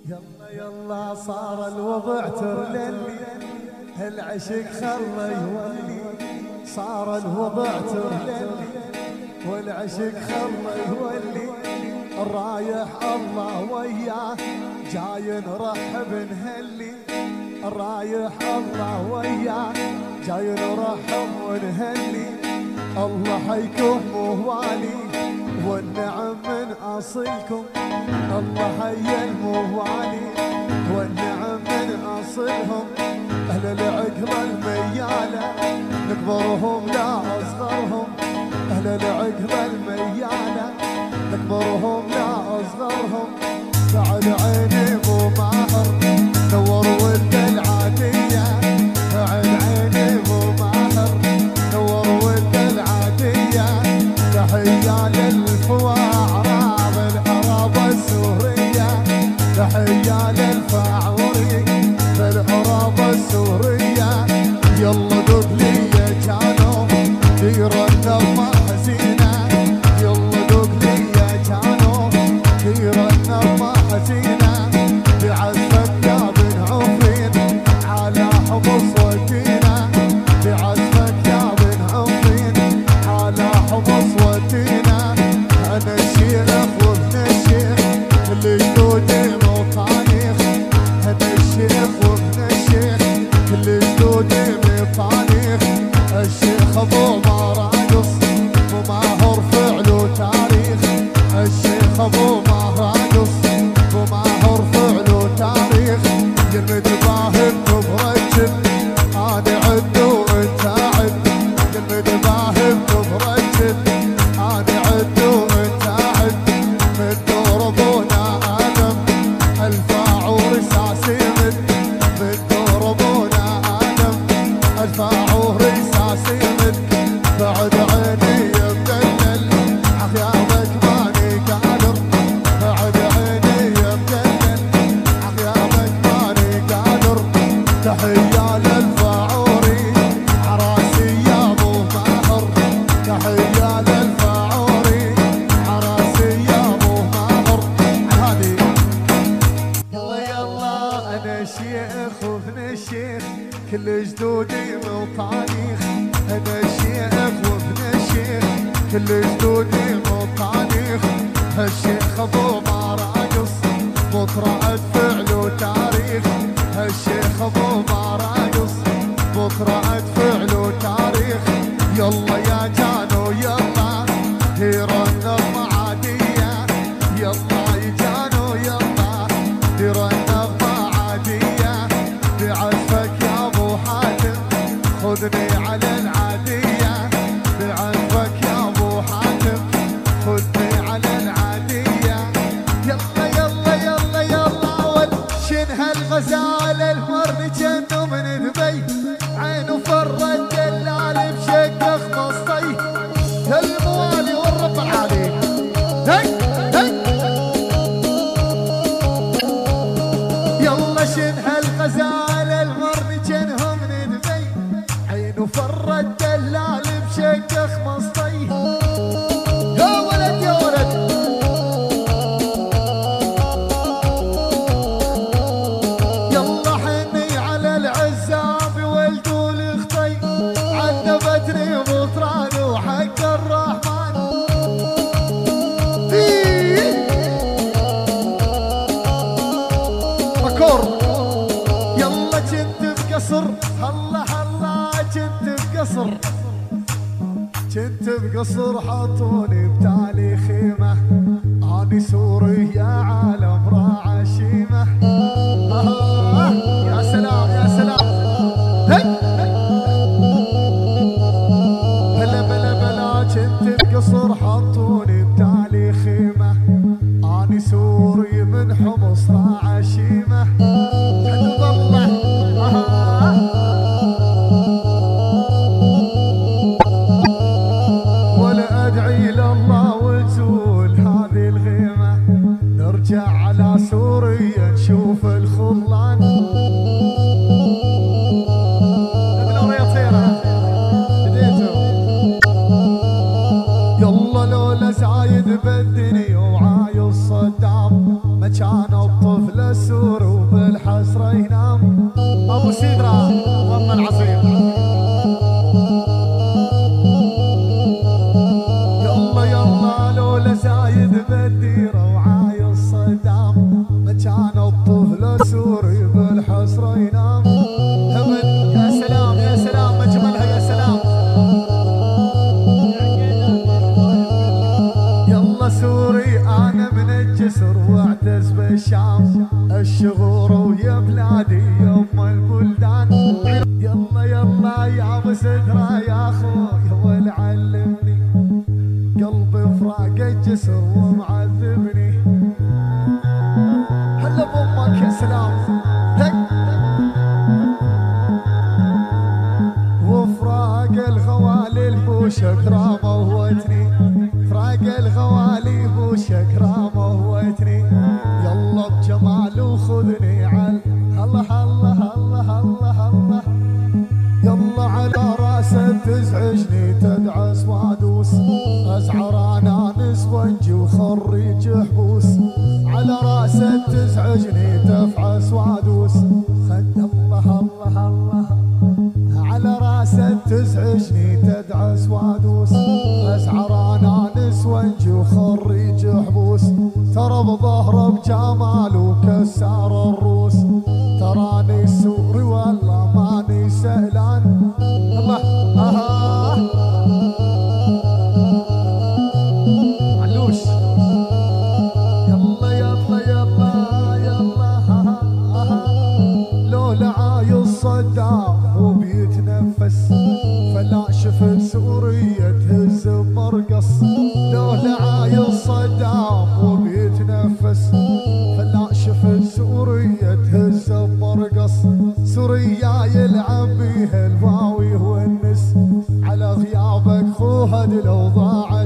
يلا يلا صار الوضع ترللي، العشق خلى يولي. صار الوضع ترللي والعشق خلى يولي. الرايح الله وياه جاي نرحب نهلي. الرايح الله وياه جاي نرحب ونهلي. الله حيكم موالي والنعم من اصلكم. الله حي الموالي والنعم من اصلهم. اهل العقبه المياله نكبرهم لا اصغرهم. اهل العقبه المياله نكبرهم لا اصغرهم. بعد عيني ابو ماهر نور ولد العاديه. بعد عيني ابو ماهر نور ولد العاديه. تحيه للفواعراب العرب السوريه. تحيه للفاعوري بالعرب السوريه. يلا دوق لي يا جانو دير النظمه حزينه. يلا دوق لي يا جانو دير النظمه حزينه. بعزفك يا بن عوفين على حمص ودينه. بعزفك يا بن عوفين على حمص ودينه. انا الشيخ وابن الشيخ اللي جدودي مطانيخ. انا الشيخ وابن الشيخ اللي جدودي مطانيخ. الشيخ ابو مراقص وماهر فعل وتاريخ. الشيخ ابو مراقص وماهر فعل وتاريخ. يلمد باهب تبرجل انا عد وانت عد. يلمد باهب تبرجل انا عد وانت عد. من دور ابونا ادم الفاعور ساسي من. من دور ابونا ادم الفاعور ساسي من. بعد عيني يا مدلل عخيامك ماني قادر. بعد عيني يا مدلل عخيامك ماني قادر. تحية للفاعوري عراسي يا ابو ماهر. تحية للفاعوري عراسي يا ابو ماهر. هادي يلا يلا انا شيخ وابن الشيخ كل جدودي مطانيخ. انا الشيخ وابن الشيخ كل جدودي مطانيخ. هالشيخ ابو مراقص بطرة فعل وتاريخ. هالشيخ ابو مراقص بطرة فعل وتاريخ. يلا يا جانو يلا دير النظمة عادية. يلا يا جانو يلا دير النظمة عادية. بعزفك يا ابو حاتم خذني على العادية. بعزفك يا ابو حاتم خذني على العادية. يلا يلا يلا يلا وشن هالغزال المر جنو من دبي. عينه فرد دلال بشق خمصطي. الموالي والرب العالي. هي هي يلا شن هالغزال المر جنو من دبي. عينه فرد دلال بشق خمصطي. يا ولد يا ولد يلا حني على العزاب ولدوا الاخطي. عذبتني بطران وحق الرحمن. مكور يلا جنت بقصر. هلا هلا جنت بقصر. جنت بقصر حطوني بتالي خيمة. اني سوري يا عالم راعى شيمة. يا سلام يا سلام. هلا بلا بلا جنت بقصر حطوني بتالي خيمة. اني سوري من حمص راعى شيمة. حد ضله ولا ادعي لله وتزول هذه الغيمة. نرجع على سوريا نشوف الخلان. يلا لولا زايد بالدنيا وعايل صدام. ما كان الطفل للسور وبالحسرة ينام. ابو سيدرا والله العظيم. يلا يلا لولا زايد بالديره وعايص صدام، مكان الطفل سوري بالحسرة ينام. يا سلام يا سلام اجملها يا سلام. يلا سوري انا من الجسر واعتز بالشام، الشغور ويا بلادي يم البلدان. يلا يلا يا ابو سدرة يا اخوي والعلمني، قلبي فراق الجسر ومعذبني. هلا بامك يا سلام. وفراق الغوالي بوشكرا موتني، فراق الغوالي بوشكرا موتني. يلا بجمال وخذني عال الله الله الله الله الله. يلا على راسه تزعجني تدعس وادوس، ازعر انا نسونجي وخريج حبوس. على راسه تزعجني تفعس وادوس، خد الله الله الله. على راسه تزعجني تدعس وادوس، ازعر انا نسونجي وخريج حبوس. ترى بظهره بجمال وكسار الروس، تراني سوري والله ماني سهلان. الله علوش. يلا يلا يلا يلا لولا عايص صدام وبيتنفس، فلا شفت سوريا تهز بمرقص. لولا عايص صدام وبيتنفس، فلا شفت سوريا تهز بمرقص. سوريا يلعب بيها الواوي والنس، على غيابك خوها لو ضاع